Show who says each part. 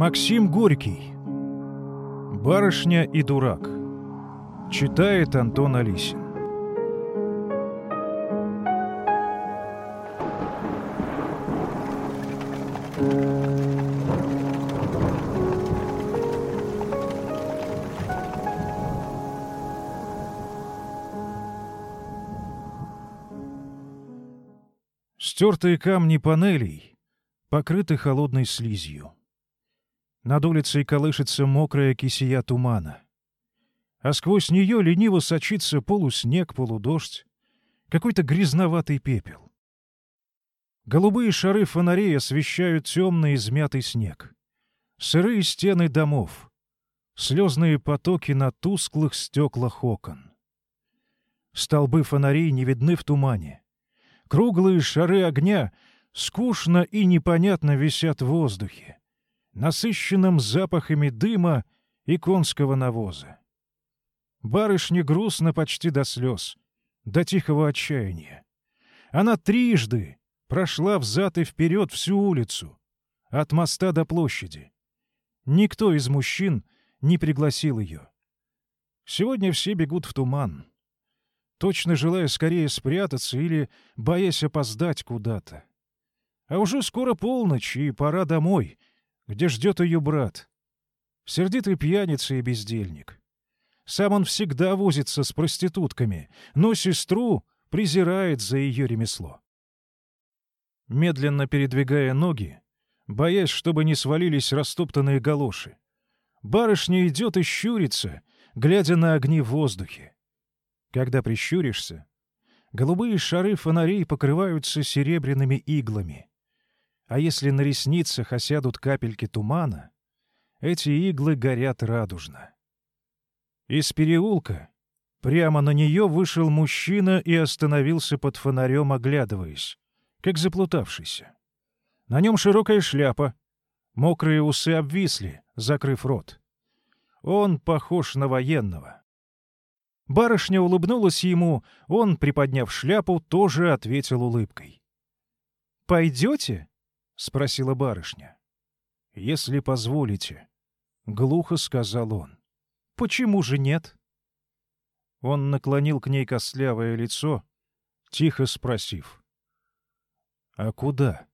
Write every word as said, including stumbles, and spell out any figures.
Speaker 1: Максим Горький. «Барышня и дурак». Читает Антон Алисин. Стертые камни панелей покрыты холодной слизью. Над улицей колышется мокрая кисея тумана, а сквозь нее лениво сочится полуснег, полудождь, какой-то грязноватый пепел. Голубые шары фонарей освещают темный измятый снег, сырые стены домов, слезные потоки на тусклых стеклах окон. Столбы фонарей не видны в тумане. Круглые шары огня скучно и непонятно висят в воздухе, насыщенным запахами дыма и конского навоза. Барышне грустно почти до слез, до тихого отчаяния. Она трижды прошла взад и вперед всю улицу, от моста до площади. Никто из мужчин не пригласил ее. Сегодня все бегут в туман, точно желая скорее спрятаться или боясь опоздать куда-то. А уже скоро полночь, и пора домой, где ждет ее брат, сердитый пьяница и бездельник. Сам он всегда возится с проститутками, но сестру презирает за ее ремесло. Медленно передвигая ноги, боясь, чтобы не свалились растоптанные галоши, барышня идет и щурится, глядя на огни в воздухе. Когда прищуришься, голубые шары фонарей покрываются серебряными иглами. А если на ресницах осядут капельки тумана, эти иглы горят радужно. Из переулка прямо на нее вышел мужчина и остановился под фонарем, оглядываясь, как заплутавшийся. На нем широкая шляпа, мокрые усы обвисли, закрыв рот. Он похож на военного. Барышня улыбнулась ему, он, приподняв шляпу, тоже ответил улыбкой. «Пойдете?» — спросила барышня. «Если позволите», — глухо сказал он. «Почему же нет?» Он наклонил к ней костлявое лицо, тихо спросив. «А куда?»